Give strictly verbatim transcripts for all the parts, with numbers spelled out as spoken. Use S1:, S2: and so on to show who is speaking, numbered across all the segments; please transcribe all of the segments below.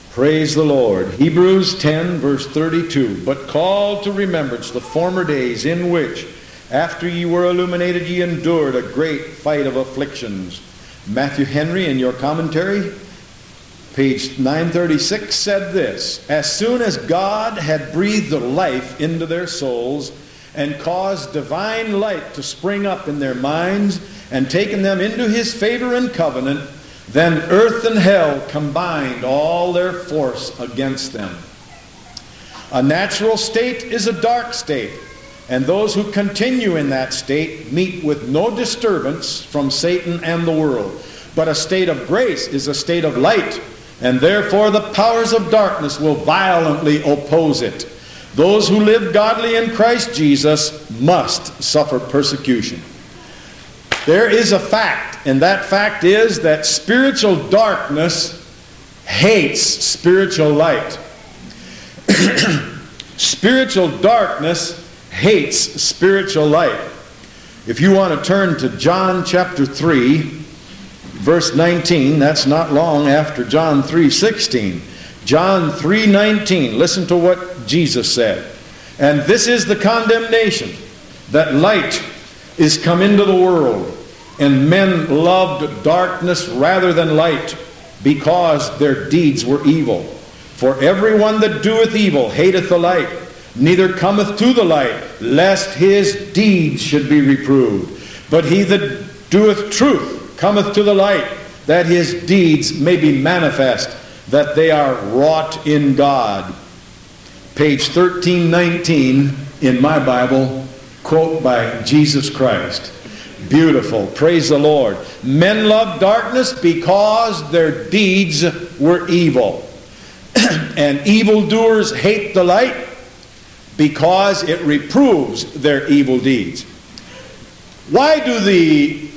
S1: Praise the Lord. Hebrews ten, verse thirty-two. But call to remembrance the former days in which, after ye were illuminated, ye endured a great fight of afflictions. Matthew Henry, in your commentary, page nine thirty-six, said this: As soon as God had breathed life into their souls and caused divine light to spring up in their minds and taken them into his favor and covenant, then earth and hell combined all their force against them. A natural state is a dark state, and those who continue in that state meet with no disturbance from Satan and the world. But a state of grace is a state of light, and therefore the powers of darkness will violently oppose it. Those who live godly in Christ Jesus must suffer persecution. There is a fact, and that fact is that spiritual darkness hates spiritual light. Spiritual darkness hates spiritual light. If you want to turn to John chapter three, verse nineteen, that's not long after John three sixteen. John three nineteen, listen to what Jesus said. And this is the condemnation, that light is come into the world, and men loved darkness rather than light, because their deeds were evil. For everyone that doeth evil hateth the light, neither cometh to the light, lest his deeds should be reproved. But he that doeth truth cometh to the light, that his deeds may be manifest, that they are wrought in God. Page thirteen nineteen in my Bible, quote by Jesus Christ. Beautiful. Praise the Lord. Men love darkness because their deeds were evil. And evildoers hate the light because it reproves their evil deeds. Why do the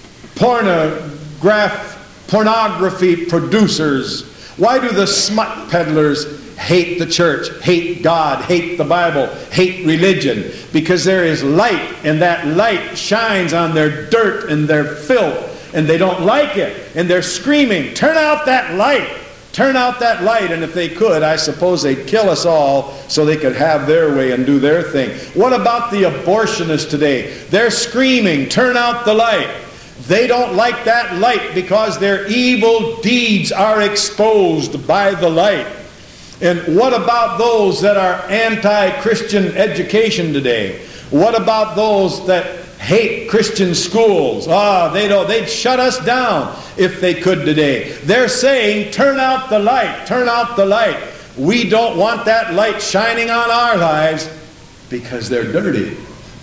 S1: pornograph, pornography producers, why do the smut peddlers hate the church, hate God, hate the Bible, hate religion? Because there is light, and that light shines on their dirt and their filth, and they don't like it, and they're screaming, turn out that light, turn out that light. And if they could, I suppose they'd kill us all so they could have their way and do their thing. What about the abortionists today? They're screaming, turn out the light. They don't like that light because their evil deeds are exposed by the light. And what about those that are anti-Christian education today? What about those that hate Christian schools? Ah, they don't, they'd shut us down if they could today. They're saying, turn out the light, turn out the light. We don't want that light shining on our lives because they're dirty.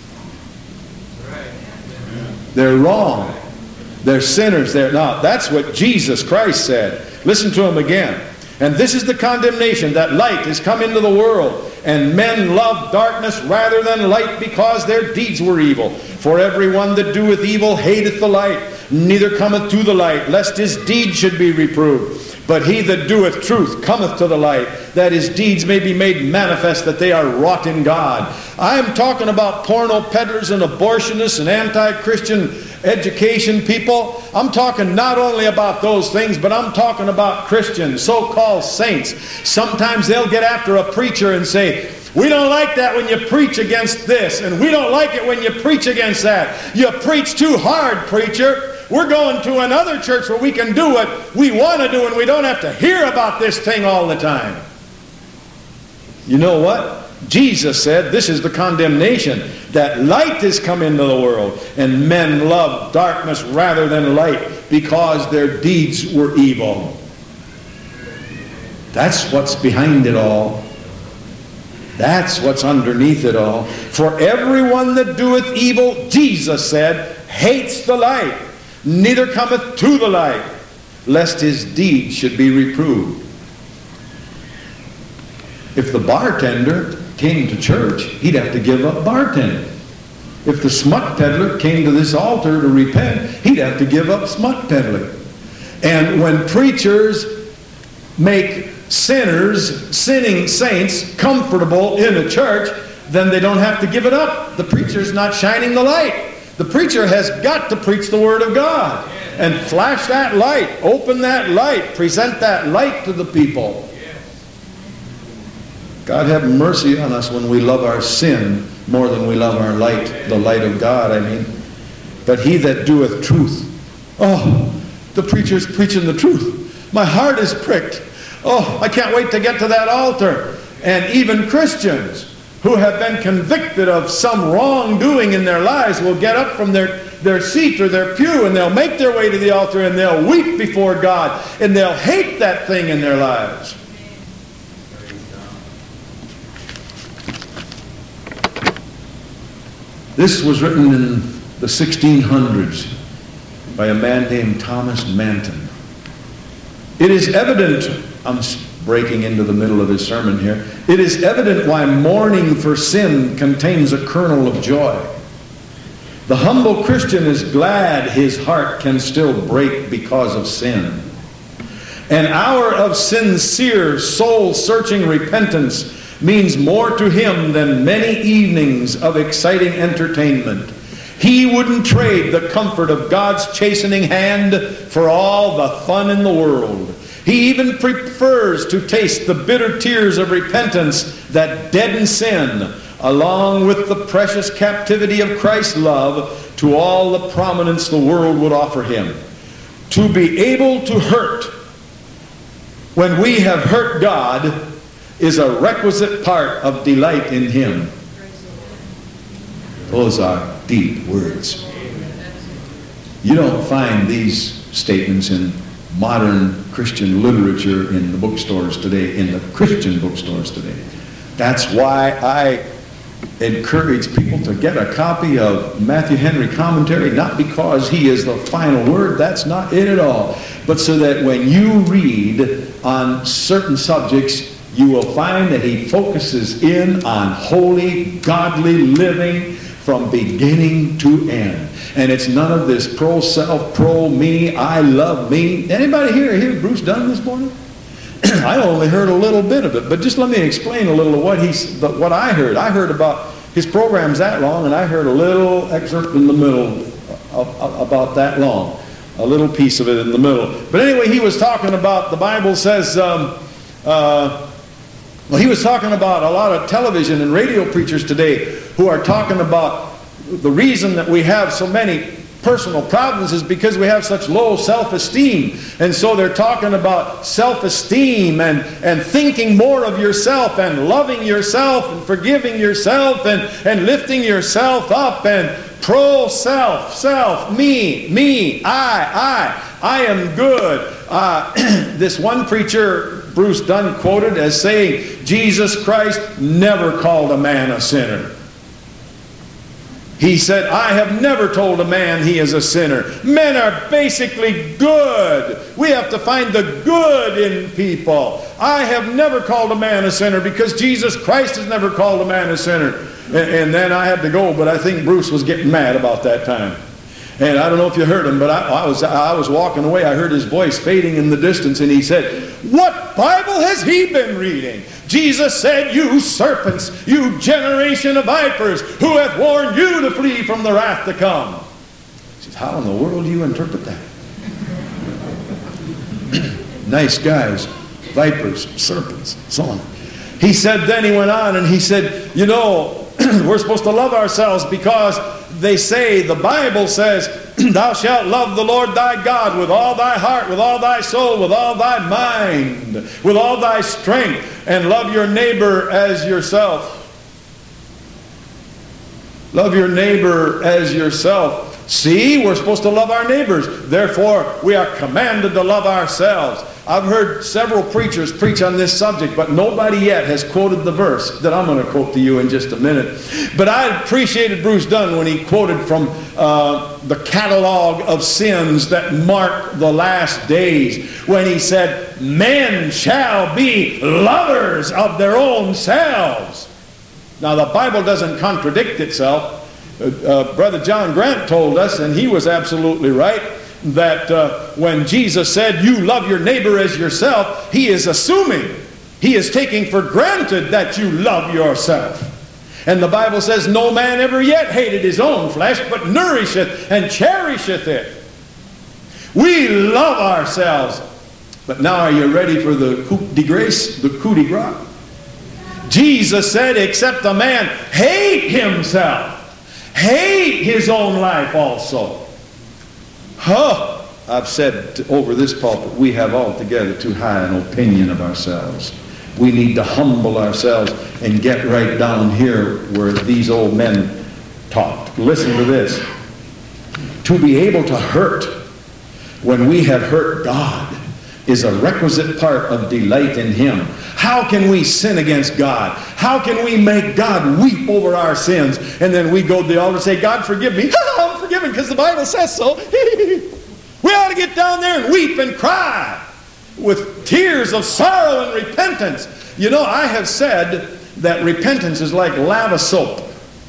S1: They're wrong. They're sinners. They're not. That's what Jesus Christ said. Listen to him again. And this is the condemnation, that light is come into the world, and men love darkness rather than light, because their deeds were evil. For everyone that doeth evil hateth the light, neither cometh to the light, lest his deeds should be reproved. But he that doeth truth cometh to the light, that his deeds may be made manifest, that they are wrought in God. I'm talking about porno peddlers and abortionists and anti-Christian education people. I'm talking not only about those things, but I'm talking about Christians, so-called saints. Sometimes they'll get after a preacher and say, we don't like that when you preach against this, and we don't like it when you preach against that. You preach too hard, preacher. We're going to another church where we can do what we want to do, and we don't have to hear about this thing all the time. You know what? Jesus said, this is the condemnation, that light has come into the world, and men love darkness rather than light, because their deeds were evil. That's what's behind it all. That's what's underneath it all. For everyone that doeth evil, Jesus said, hates the light, neither cometh to the light, lest his deeds should be reproved. If the bartender came to church, he'd have to give up bartending. If the smut peddler came to this altar to repent, he'd have to give up smut peddling. And when preachers make sinners, sinning saints, comfortable in a church, then they don't have to give it up. The preacher's not shining the light. The preacher has got to preach the Word of God and flash that light, open that light, present that light to the people. God have mercy on us when we love our sin more than we love our light, the light of God, I mean. But he that doeth truth. Oh, the preacher's preaching the truth. My heart is pricked. Oh, I can't wait to get to that altar. And even Christians who have been convicted of some wrongdoing in their lives will get up from their, their seat or their pew, and they'll make their way to the altar, and they'll weep before God, and they'll hate that thing in their lives. This was written in the sixteen hundreds by a man named Thomas Manton. It is evident, I'm breaking into the middle of his sermon here, it is evident why mourning for sin contains a kernel of joy. The humble Christian is glad his heart can still break because of sin. An hour of sincere, soul-searching repentance means more to him than many evenings of exciting entertainment. He wouldn't trade the comfort of God's chastening hand for all the fun in the world. He even prefers to taste the bitter tears of repentance that deaden sin, along with the precious captivity of Christ's love, to all the prominence the world would offer him. To be able to hurt when we have hurt God is a requisite part of delight in him. Those are deep words. You don't find these statements in modern Christian literature in the bookstores today, in the Christian bookstores today. That's why I encourage people to get a copy of Matthew Henry Commentary, not because he is the final word, that's not it at all, but so that when you read on certain subjects, you will find that he focuses in on holy, godly living from beginning to end. And it's none of this pro-self, pro-me, I love me. Anybody here hear Bruce Dunn this morning? I only heard a little bit of it, but just let me explain a little of what, he's, what I heard. I heard about his program's that long, and I heard a little excerpt in the middle of, of, about that long. A little piece of it in the middle. But anyway, he was talking about, the Bible says, um, uh, well, he was talking about a lot of television and radio preachers today who are talking about the reason that we have so many personal problems is because we have such low self-esteem. And so they're talking about self-esteem and, and thinking more of yourself and loving yourself and forgiving yourself and, and lifting yourself up and pro-self, self, me, me, I, I, I am good. Uh, this one preacher, Bruce Dunn, quoted as saying, Jesus Christ never called a man a sinner. He said, I have never told a man he is a sinner. Men are basically good. We have to find the good in people. I have never called a man a sinner because Jesus Christ has never called a man a sinner. And, and then I had to go, but I think Bruce was getting mad about that time. And I don't know if you heard him, but I, I, was, I was walking away. I heard his voice fading in the distance, and he said, what Bible has he been reading? Jesus said, you serpents, you generation of vipers, who hath warned you to flee from the wrath to come? He says, how in the world do you interpret that? Nice guys, vipers, serpents, so on. He said, then he went on and he said, you know, we're supposed to love ourselves because they say, the Bible says, thou shalt love the Lord thy God with all thy heart, with all thy soul, with all thy mind, with all thy strength, and love your neighbor as yourself. Love your neighbor as yourself. See, we're supposed to love our neighbors. Therefore, we are commanded to love ourselves. I've heard several preachers preach on this subject, but nobody yet has quoted the verse that I'm going to quote to you in just a minute. But I appreciated Bruce Dunn when he quoted from uh, the catalog of sins that mark the last days, when he said, men shall be lovers of their own selves. Now, the Bible doesn't contradict itself. Uh, uh, Brother John Grant told us, and he was absolutely right, that uh, when Jesus said, you love your neighbor as yourself, he is assuming, he is taking for granted that you love yourself. And the Bible says, no man ever yet hated his own flesh, but nourisheth and cherisheth it. We love ourselves. But now are you ready for the coup de grace, the coup de grace? Jesus said, except a man hate himself, hate his own life also. Huh. I've said over this pulpit, we have altogether too high an opinion of ourselves. We need to humble ourselves and get right down here where these old men talked. Listen to this. To be able to hurt when we have hurt God is a requisite part of delight in Him. How can we sin against God? How can we make God weep over our sins? And then we go to the altar and say, God, forgive me. I'm forgiven because the Bible says so. We ought to get down there and weep and cry with tears of sorrow and repentance. You know, I have said that repentance is like lava soap.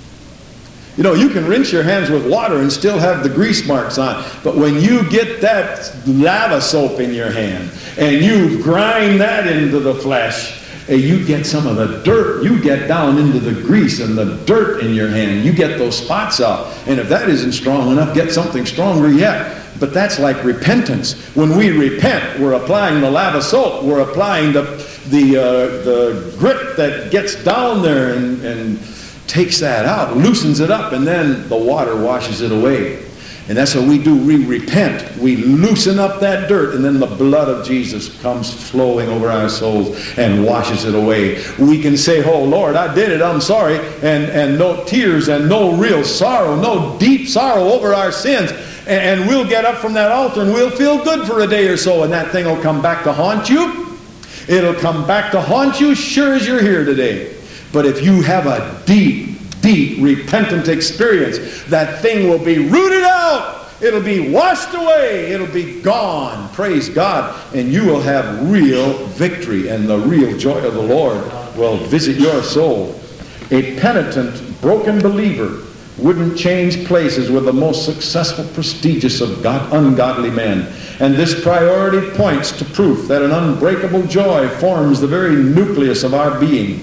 S1: You know, you can rinse your hands with water and still have the grease marks on. But when you get that lava soap in your hand and you grind that into the flesh, you get some of the dirt. You get down into the grease and the dirt in your hand. You get those spots out. And if that isn't strong enough, get something stronger yet. But that's like repentance. When we repent, we're applying the lava soap. We're applying the, the, uh, the grit that gets down there and, and takes that out, loosens it up, and then the water washes it away. And that's what we do. We repent. We loosen up that dirt, and then the blood of Jesus comes flowing over our souls and washes it away. We can say, oh, Lord, I did it. I'm sorry. And, and no tears and no real sorrow, no deep sorrow over our sins. And, and we'll get up from that altar and we'll feel good for a day or so, and that thing will come back to haunt you. It'll come back to haunt you sure as you're here today. But if you have a deep, deep, repentant experience, that thing will be rooted out. It'll be washed away. It'll be gone. Praise God. And you will have real victory, and the real joy of the Lord will visit your soul. A penitent, broken believer wouldn't change places with the most successful, prestigious of God, ungodly men. And this priority points to proof that an unbreakable joy forms the very nucleus of our being.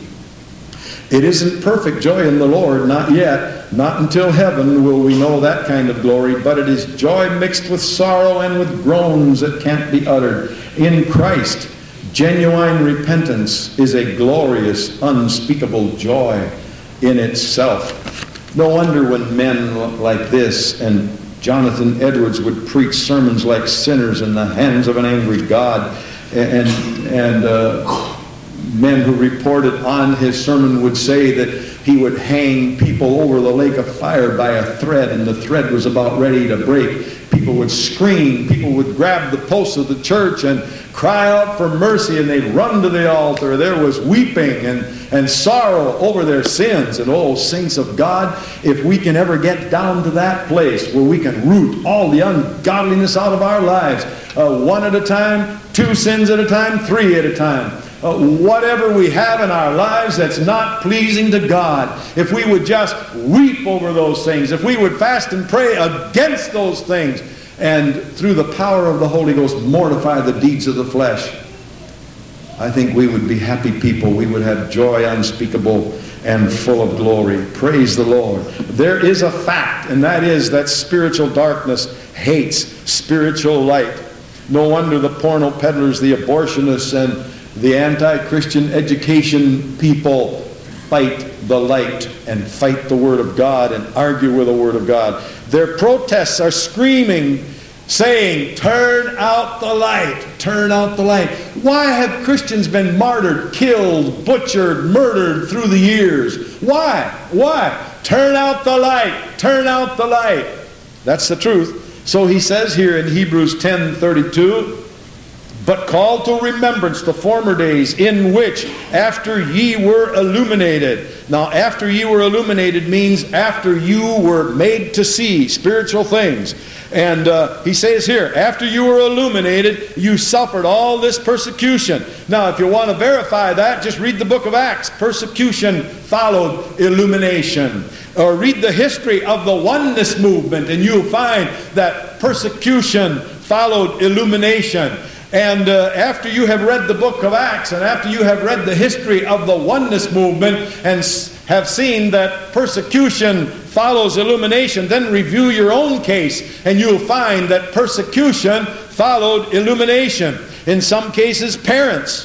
S1: It isn't perfect joy in the Lord, not yet. Not until heaven will we know that kind of glory, but it is joy mixed with sorrow and with groans that can't be uttered. In Christ, genuine repentance is a glorious, unspeakable joy in itself. No wonder when men like this and Jonathan Edwards would preach sermons like sinners in the hands of an angry God, and, and uh, men who reported on his sermon would say that he would hang people over the lake of fire by a thread, and the thread was about ready to break. People would scream. People would grab the posts of the church and cry out for mercy, and they'd run to the altar. There was weeping and, and sorrow over their sins. And oh, saints of God, if we can ever get down to that place where we can root all the ungodliness out of our lives, uh, one at a time, two sins at a time, three at a time, Uh, whatever we have in our lives that's not pleasing to God, if we would just weep over those things, if we would fast and pray against those things, and through the power of the Holy Ghost mortify the deeds of the flesh, I think we would be happy people. We would have joy unspeakable and full of glory. Praise the Lord. There is a fact, and that is that spiritual darkness hates spiritual light. No wonder the porno peddlers, the abortionists, and the anti-Christian education people fight the light and fight the Word of God and argue with the Word of God. Their protests are screaming, saying, turn out the light, turn out the light. Why have Christians been martyred, killed, butchered, murdered through the years? Why? Why? Turn out the light, turn out the light. That's the truth. So he says here in Hebrews ten thirty-two, but call to remembrance the former days in which after ye were illuminated. Now, after ye were illuminated means after you were made to see spiritual things. And uh, he says here, after you were illuminated, you suffered all this persecution. Now, if you want to verify that, just read the book of Acts. Persecution followed illumination. Or read the history of the oneness movement, and you'll find that persecution followed illumination. And uh, after you have read the book of Acts, and after you have read the history of the oneness movement and have seen that persecution follows illumination, then review your own case, and you'll find that persecution followed illumination. In some cases, parents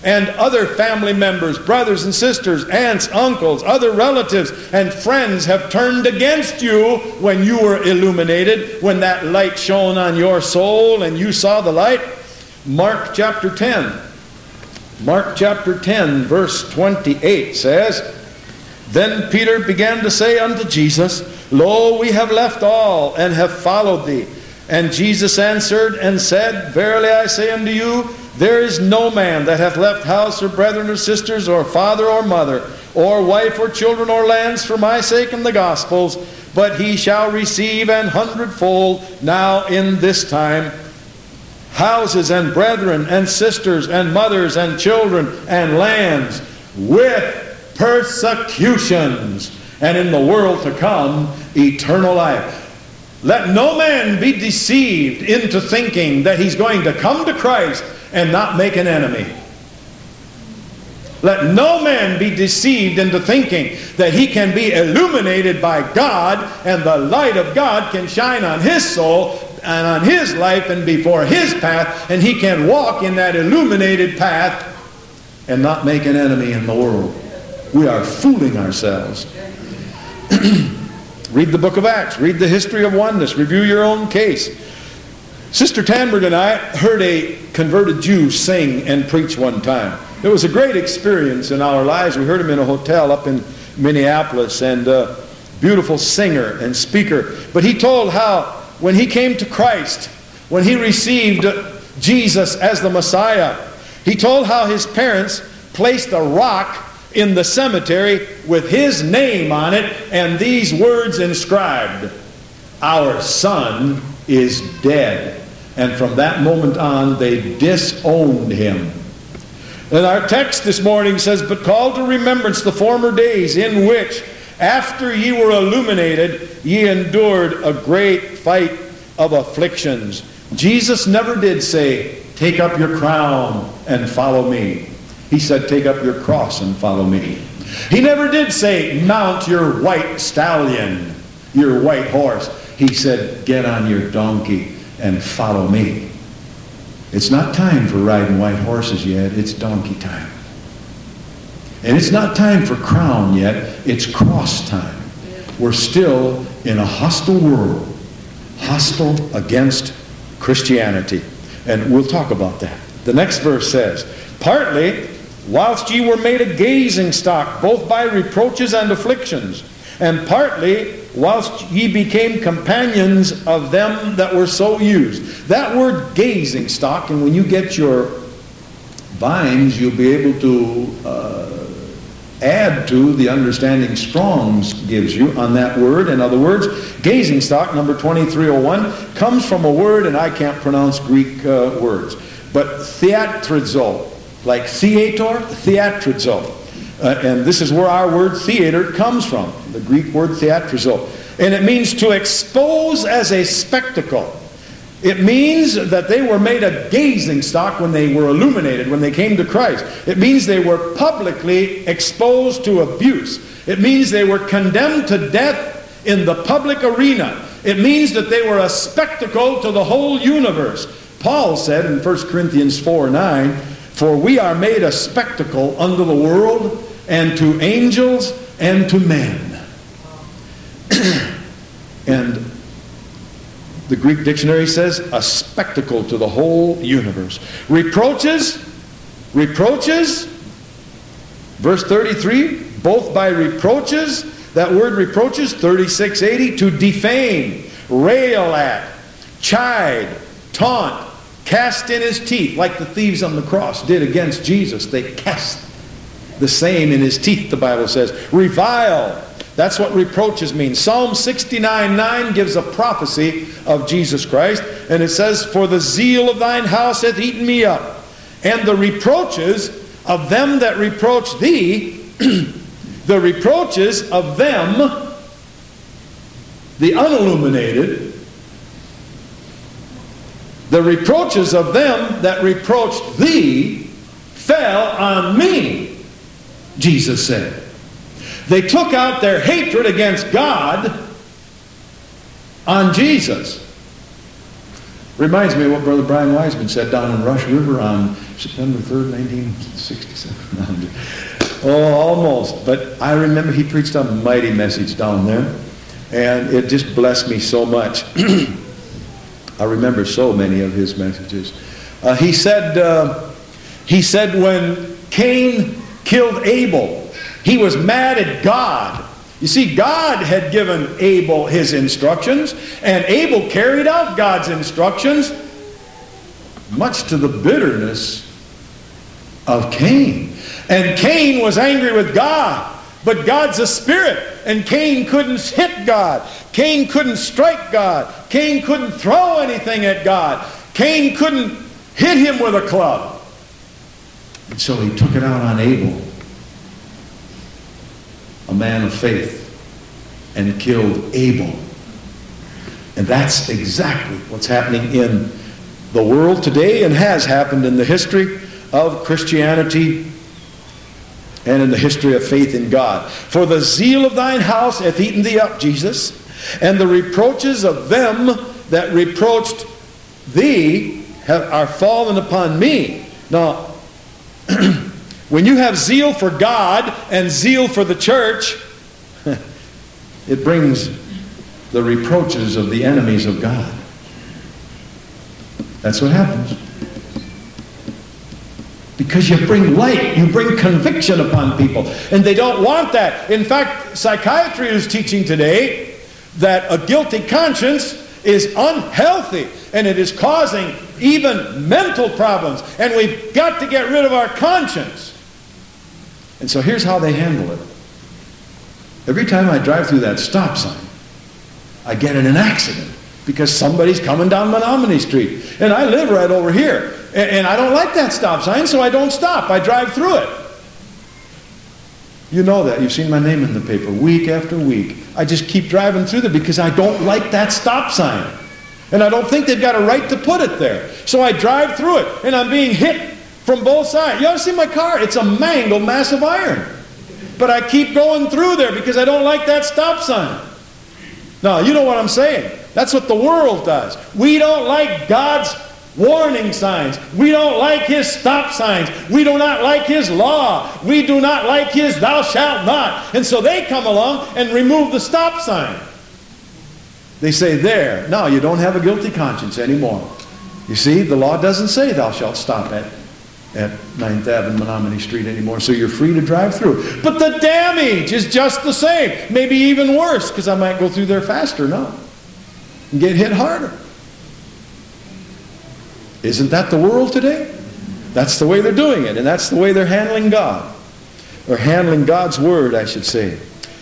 S1: and other family members, brothers and sisters, aunts, uncles, other relatives, and friends have turned against you when you were illuminated, when that light shone on your soul and you saw the light. Mark chapter ten. Mark chapter ten, verse twenty-eight says, Then Peter began to say unto Jesus, Lo, we have left all, and have followed thee. And Jesus answered and said, Verily I say unto you, there is no man that hath left house or brethren or sisters or father or mother or wife or children or lands for my sake and the gospel's, but he shall receive an hundredfold now in this time houses and brethren and sisters and mothers and children and lands with persecutions, and in the world to come eternal life. Let no man be deceived into thinking that he's going to come to Christ and not make an enemy. Let no man be deceived into thinking that he can be illuminated by God and the light of God can shine on his soul and on his life and before his path, and he can walk in that illuminated path and not make an enemy in the world. We are fooling ourselves. Read the book of Acts. Read the history of oneness. Review your own case. Sister Tanberg and I heard a converted Jew sing and preach one time. It was a great experience in our lives. We heard him in a hotel up in Minneapolis, and a beautiful singer and speaker. But he told how when he came to Christ, when he received Jesus as the Messiah, he told how his parents placed a rock in the cemetery with his name on it and these words inscribed, Our son is dead. And from that moment on, they disowned him. And our text this morning says, But call to remembrance the former days in which, after ye were illuminated, ye endured a great fight of afflictions. Jesus never did say, Take up your crown and follow me. He said, Take up your cross and follow me. He never did say, Mount your white stallion, your white horse. He said, Get on your donkey and follow me. It's not time for riding white horses yet. It's donkey time. And it's not time for crown yet. It's cross time. We're still in a hostile world, hostile against Christianity. And we'll talk about that. The next verse says, Partly, whilst ye were made a gazing stock, both by reproaches and afflictions, and partly, whilst ye became companions of them that were so used. That word gazing stock, and when you get your vines, you'll be able to uh, add to the understanding Strong's gives you on that word. In other words, gazing stock, number twenty-three oh one, comes from a word, and I can't pronounce Greek uh, words, but theatrizo, like theater, theatrizo. Uh, and this is where our word theater comes from, the Greek word theatrizo. And it means to expose as a spectacle. It means that they were made a gazing stock when they were illuminated, when they came to Christ. It means they were publicly exposed to abuse. It means they were condemned to death in the public arena. It means that they were a spectacle to the whole universe. Paul said in First Corinthians four nine, For we are made a spectacle unto the world, and to angels, and to men. And the Greek dictionary says, a spectacle to the whole universe. Reproaches, reproaches, verse thirty-three, both by reproaches, that word reproaches, thirty-six eighty, to defame, rail at, chide, taunt, cast in his teeth, like the thieves on the cross did against Jesus. They cast the same in his teeth, the Bible says. Revile, that's what reproaches mean. Psalm sixty-nine nine gives a prophecy of Jesus Christ, and it says, For the zeal of thine house hath eaten me up, and the reproaches of them that reproach thee, the reproaches of them, the unilluminated, the reproaches of them that reproached thee fell on me, Jesus said. They took out their hatred against God on Jesus. Reminds me of what Brother Brian Wiseman said down in Rush River on September third, nineteen sixty-seven. Oh, almost. But I remember he preached a mighty message down there, and it just blessed me so much. I remember so many of his messages. Uh, he said, uh, he said when Cain killed Abel, he was mad at God. You see, God had given Abel his instructions, and Abel carried out God's instructions, much to the bitterness of Cain. And Cain was angry with God, but God's a spirit, and Cain couldn't hit God. Cain couldn't strike God. Cain couldn't throw anything at God. Cain couldn't hit him with a club. And so he took it out on Abel, a man of faith, and killed Abel. And that's exactly what's happening in the world today and has happened in the history of Christianity and in the history of faith in God. For the zeal of thine house hath eaten thee up, Jesus, and the reproaches of them that reproached thee have, are fallen upon me. Now, when you have zeal for God and zeal for the church, it brings the reproaches of the enemies of God. That's what happens. Because you bring light, you bring conviction upon people, and they don't want that. In fact, psychiatry is teaching today that a guilty conscience is unhealthy, and it is causing even mental problems, and we've got to get rid of our conscience. And so here's how they handle it. Every time I drive through that stop sign, I get in an accident because somebody's coming down Menominee Street, and I live right over here. And I don't like that stop sign, so I don't stop. I drive through it. You know that. You've seen my name in the paper week after week. I just keep driving through there because I don't like that stop sign. And I don't think they've got a right to put it there. So I drive through it, and I'm being hit from both sides. You ought to see my car. It's a mangled mass of iron. But I keep going through there because I don't like that stop sign. Now, you know what I'm saying. That's what the world does. We don't like God's warning signs. We don't like his stop signs. We do not like his law. We do not like his thou shalt not. And so they come along and remove the stop sign. They say, there, now you don't have a guilty conscience anymore. You see, the law doesn't say thou shalt stop at, at ninth Avenue, Menominee Street anymore, so you're free to drive through. But the damage is just the same. Maybe even worse, because I might go through there faster now and get hit harder. Isn't that the world today? That's the way they're doing it, and that's the way they're handling God. Or handling God's word, I should say.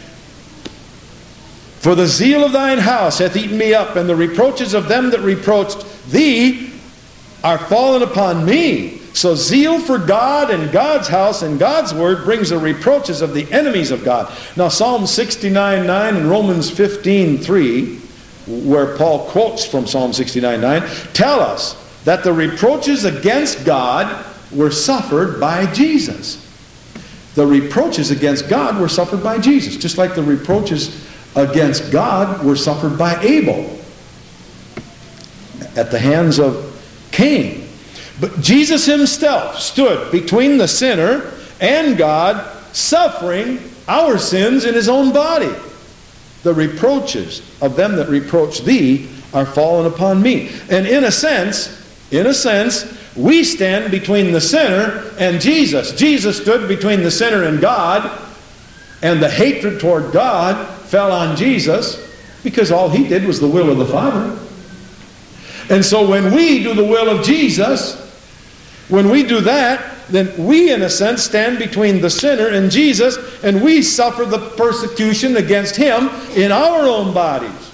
S1: For the zeal of thine house hath eaten me up, and the reproaches of them that reproached thee are fallen upon me. So zeal for God and God's house and God's word brings the reproaches of the enemies of God. Now Psalm sixty-nine nine and Romans fifteen three, where Paul quotes from Psalm sixty-nine nine, tell us that the reproaches against God were suffered by Jesus. The reproaches against God were suffered by Jesus, just like the reproaches against God were suffered by Abel at the hands of Cain. But Jesus himself stood between the sinner and God, suffering our sins in his own body. The reproaches of them that reproach thee are fallen upon me. And in a sense, in a sense, we stand between the sinner and Jesus. Jesus stood between the sinner and God, and the hatred toward God fell on Jesus because all he did was the will of the Father. And so when we do the will of Jesus, when we do that, then we, in a sense, stand between the sinner and Jesus, and we suffer the persecution against him in our own bodies.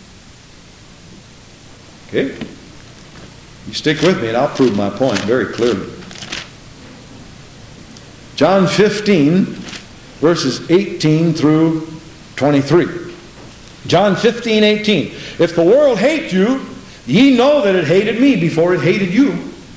S1: Okay? You stick with me and I'll prove my point very clearly. John fifteen, verses eighteen through twenty-three. John fifteen eighteen. If the world hate you, ye know that it hated me before it hated you.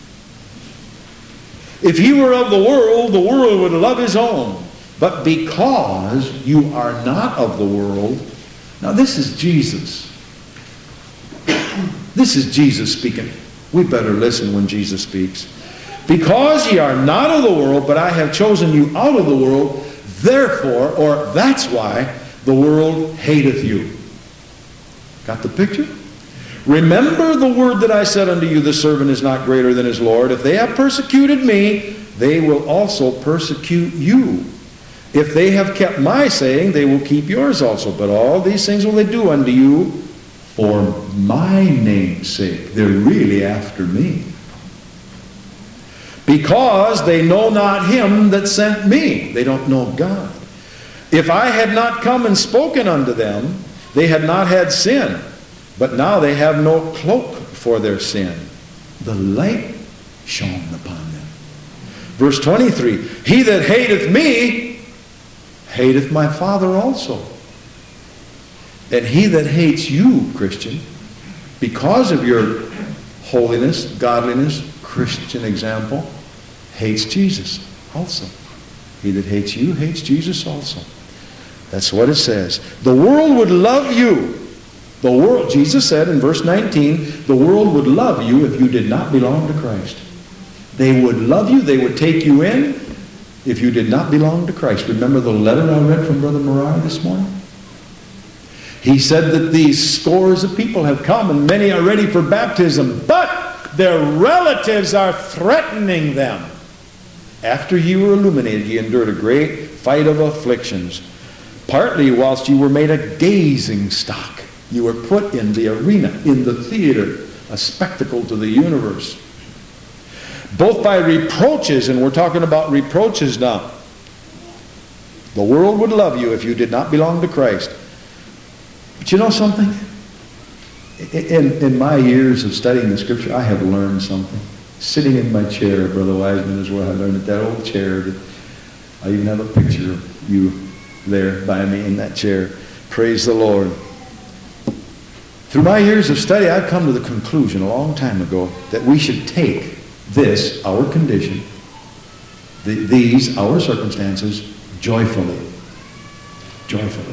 S1: If he were of the world, the world would love his own. But because you are not of the world, now this is Jesus. This is Jesus speaking. We better listen when Jesus speaks. Because ye are not of the world, but I have chosen you out of the world, therefore, or that's why, the world hateth you. Got the picture? Remember the word that I said unto you, the servant is not greater than his Lord. If they have persecuted me, they will also persecute you. If they have kept my saying, they will keep yours also. But all these things will they do unto you for my name's sake. They're really after me. Because they know not him that sent me. They don't know God. If I had not come and spoken unto them, they had not had sin. But now they have no cloak for their sin. The light shone upon them. Verse twenty-three, he that hateth me, hateth my Father also. And he that hates you, Christian, because of your holiness, godliness, Christian example, hates Jesus also. He that hates you hates Jesus also. That's what it says. The world would love you. The world, Jesus said in verse nineteen, the world would love you if you did not belong to Christ. They would love you, they would take you in if you did not belong to Christ. Remember the letter I read from Brother Moriah this morning? He said that these scores of people have come and many are ready for baptism, but their relatives are threatening them. After you were illuminated, ye endured a great fight of afflictions. Partly whilst you were made a gazing stock. You were put in the arena, in the theater, a spectacle to the universe. Both by reproaches, and we're talking about reproaches now. The world would love you if you did not belong to Christ. But you know something? In, in my years of studying the Scripture, I have learned something. Sitting in my chair, Brother Wiseman, is where I learned it. That old chair. That I even have a picture of you there by me in that chair. Praise the Lord. Through my years of study, I've come to the conclusion a long time ago that we should take this, our condition, the, these, our circumstances, joyfully. Joyfully.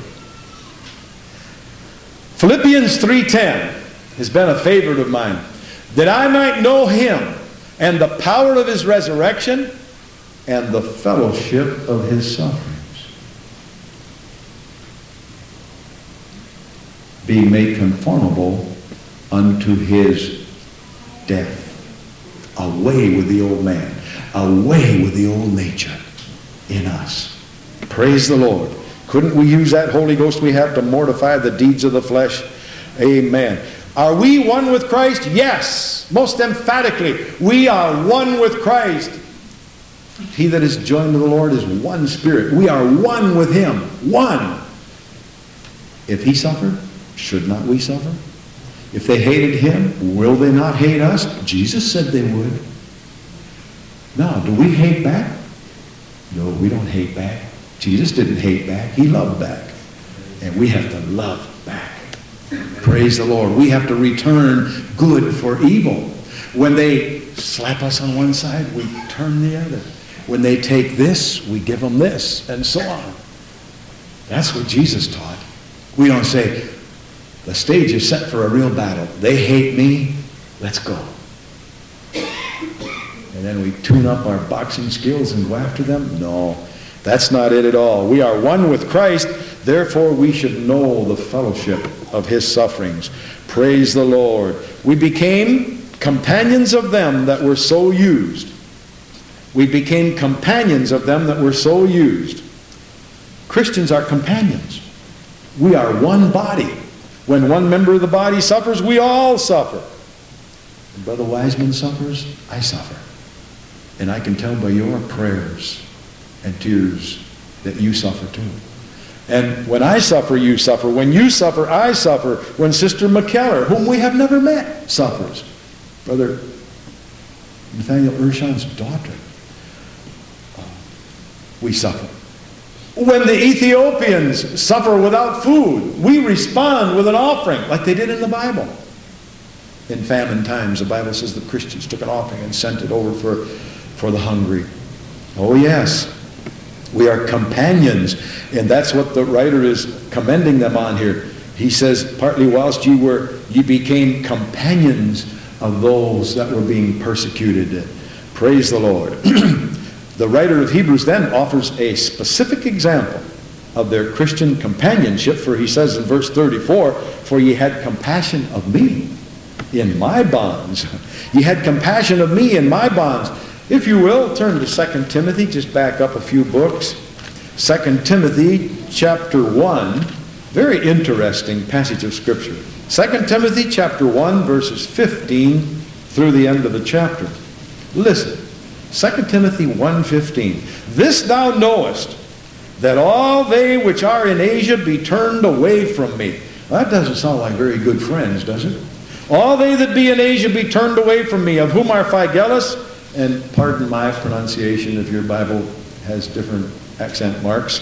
S1: Philippians three ten has been a favorite of mine. That I might know him and the power of his resurrection and the fellowship of his sufferings. Being made conformable unto his death. Away with the old man. Away with the old nature in us. Praise the Lord. Couldn't we use that Holy Ghost we have to mortify the deeds of the flesh? Amen. Are we one with Christ? Yes. Most emphatically. We are one with Christ. He that is joined to the Lord is one spirit. We are one with him. One. If he suffered, should not we suffer? If they hated him, will they not hate us? Jesus said they would. Now, do we hate back? No, we don't hate back. Jesus didn't hate back. He loved back. And we have to love back. Praise the Lord. We have to return good for evil. When they slap us on one side, we turn the other. When they take this, we give them this, and so on. That's what Jesus taught. We don't say, the stage is set for a real battle. They hate me. Let's go. And then we tune up our boxing skills and go after them? No, that's not it at all. We are one with Christ. Therefore, we should know the fellowship of his sufferings. Praise the Lord. We became companions of them that were so used. We became companions of them that were so used. Christians are companions. We are one body. When one member of the body suffers, we all suffer. When Brother Wiseman suffers, I suffer. And I can tell by your prayers and tears that you suffer too. And when I suffer, you suffer. When you suffer, I suffer. When Sister McKellar, whom we have never met, suffers. Brother Nathaniel Urshan's daughter, we suffer. When the Ethiopians suffer without food, we respond with an offering like they did in the Bible. In famine times, the Bible says the Christians took an offering and sent it over for, for the hungry. Oh yes, we are companions, and that's what the writer is commending them on here. He says, partly whilst ye were, ye became companions of those that were being persecuted. Praise the Lord. The writer of Hebrews then offers a specific example of their Christian companionship, for he says in verse thirty-four, for ye had compassion of me in my bonds. Ye had compassion of me in my bonds. If you will, turn to Second Timothy, just back up a few books. Second Timothy chapter one, very interesting passage of Scripture. Second Timothy chapter one, verses fifteen through the end of the chapter. Listen, Second Timothy one fifteen. This thou knowest, that all they which are in Asia be turned away from me. Well, that doesn't sound like very good friends, does it? All they that be in Asia be turned away from me, of whom are Phygellus, and pardon my pronunciation if your Bible has different accent marks,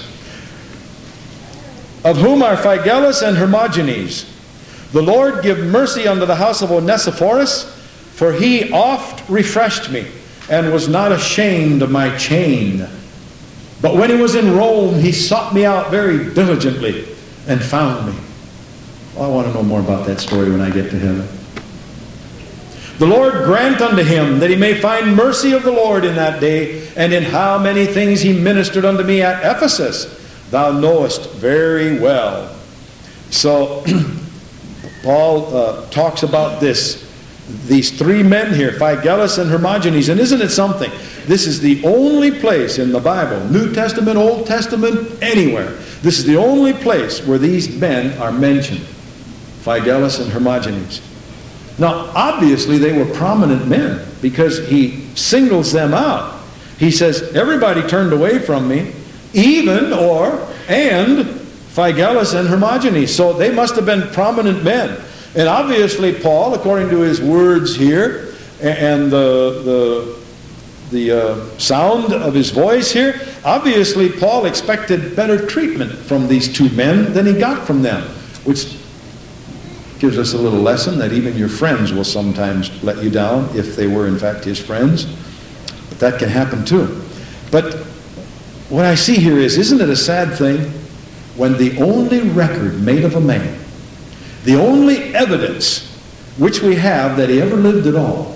S1: of whom are Phygellus and Hermogenes. The Lord give mercy unto the house of Onesiphorus, for he oft refreshed me, and was not ashamed of my chain. But when he was in Rome, he sought me out very diligently and found me. Well, I want to know more about that story when I get to heaven. The Lord grant unto him that he may find mercy of the Lord in that day, and in how many things he ministered unto me at Ephesus, thou knowest very well. So, Paul uh, talks about this. These three men here, Phygellus and Hermogenes, and isn't it something? This is the only place in the Bible, New Testament, Old Testament, anywhere. This is the only place where these men are mentioned, Phygellus and Hermogenes. Now, obviously, they were prominent men because he singles them out. He says, everybody turned away from me, even or and Phygellus and Hermogenes. So they must have been prominent men. And obviously, Paul, according to his words here, and the, the, the uh, sound of his voice here, obviously Paul expected better treatment from these two men than he got from them, which gives us a little lesson that even your friends will sometimes let you down if they were in fact his friends. But that can happen too. But what I see here is, isn't it a sad thing when the only record made of a man, the only evidence which we have that he ever lived at all,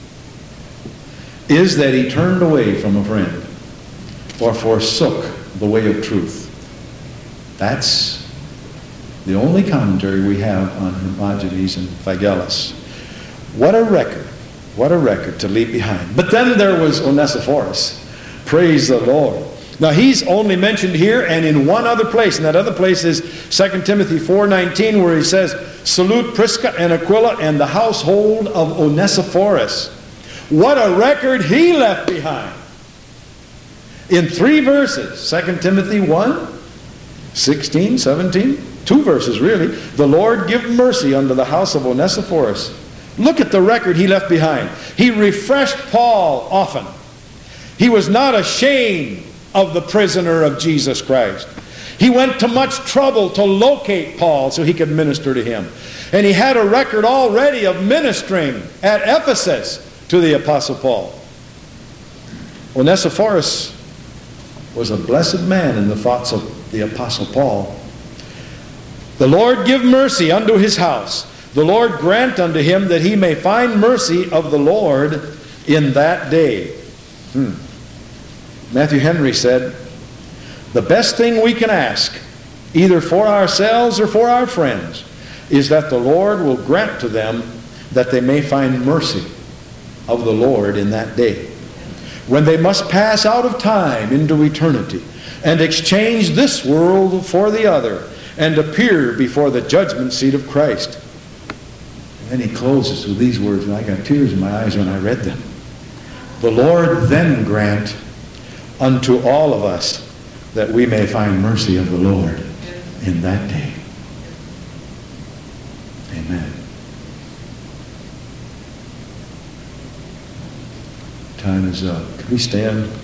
S1: is that he turned away from a friend or forsook the way of truth. That's the only commentary we have on Hermogenes and Phygellus. What a record. What a record to leave behind. But then there was Onesiphorus. Praise the Lord. Now he's only mentioned here and in one other place, and that other place is Second Timothy four nineteen, where he says, salute Prisca and Aquila and the household of Onesiphorus. What a record he left behind. In three verses, Second Timothy one, sixteen, seventeen, two verses really. The Lord give mercy unto the house of Onesiphorus. Look at the record he left behind. He refreshed Paul often. He was not ashamed of the prisoner of Jesus Christ. He went to much trouble to locate Paul so he could minister to him. And he had a record already of ministering at Ephesus to the Apostle Paul. Onesiphorus was a blessed man in the thoughts of the Apostle Paul. The Lord give mercy unto his house. The Lord grant unto him that he may find mercy of the Lord in that day. Hmm. Matthew Henry said, the best thing we can ask, either for ourselves or for our friends, is that the Lord will grant to them that they may find mercy of the Lord in that day, when they must pass out of time into eternity and exchange this world for the other and appear before the judgment seat of Christ. And then he closes with these words, and I got tears in my eyes when I read them. The Lord then grant unto all of us that we may find mercy of the Lord in that day. Amen. Time is up. Can we stand?